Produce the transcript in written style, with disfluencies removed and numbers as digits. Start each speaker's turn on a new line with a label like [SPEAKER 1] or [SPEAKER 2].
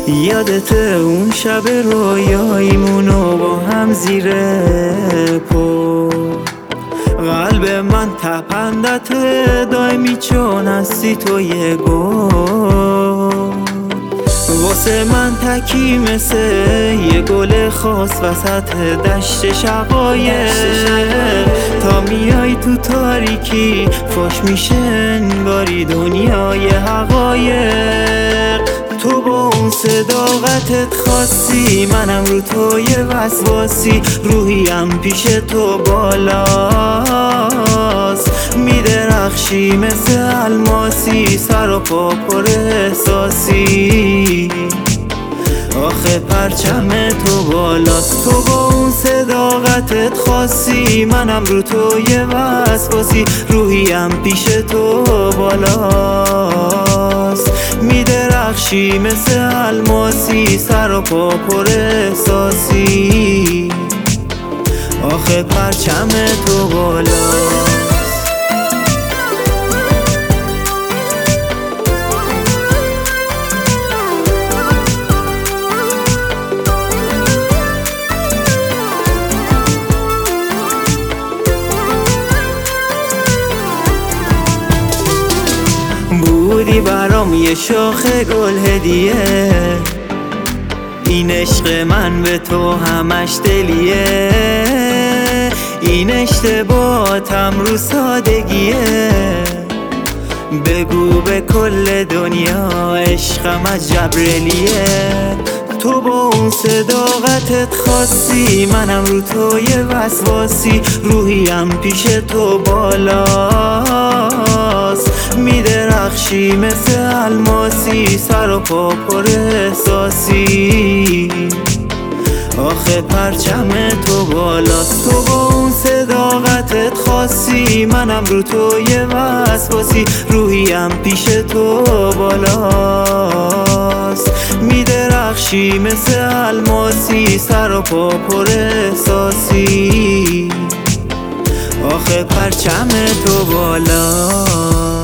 [SPEAKER 1] یادت اون شب رویاییمونو با هم زیر پا قلب من تپندت دایمی چون هستی تو یه گل واسه من تکی مثل یه گل خاص وسط دشت شقایق تا میای تو تاریکی فاش میشه انگاری دنیای حقایق تو با اون صداقتت خاصی منم رو تو یه وسواسی روحیم پیش تو بالاست میدرخشی مثل الماسی سر و پا پر احساسی آخه پرچم تو بالاست تو با اون صداقتت خاصی منم رو تو یه وسواسی روحیم پیش تو بالاست میدرخشی مثل الماسی سر و پا پر احساسی آخه پرچم تو بالاست بودی برام یه شاخ گل هدیه این عشق من به تو همش دلیه این اشتباهاتم رو سادگیه بگو به کل دنیا عشقم از جبریلیه تو با اون صداقتت خاصی منم رو تو یه وسواسی روحیم پیش تو بالاست میدرخشی مثل الماسی سر و پا پر احساسی آخه پرچم تو بالاست تو با اون صداقتت خاصی منم رو تو یه وسواسی روحیم پیش تو بالاست میدرخشی مثل الماسی سر و پا پر احساسی آخه پرچم تو بالاست